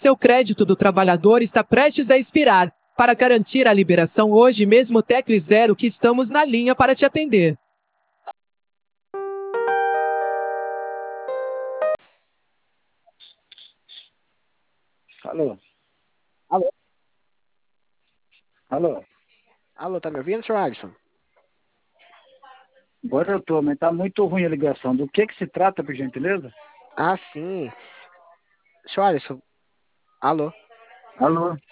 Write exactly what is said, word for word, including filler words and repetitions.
Seu crédito do trabalhador está prestes a expirar. Para garantir a liberação hoje mesmo, tecle zero que estamos na linha para te atender. Alô? Alô? Alô? Alô, tá me ouvindo, senhor Alisson? Agora eu tô, mas tá muito ruim a ligação. Do que que se trata, por gentileza? Ah, sim. Senhor Alisson, alô? Alô?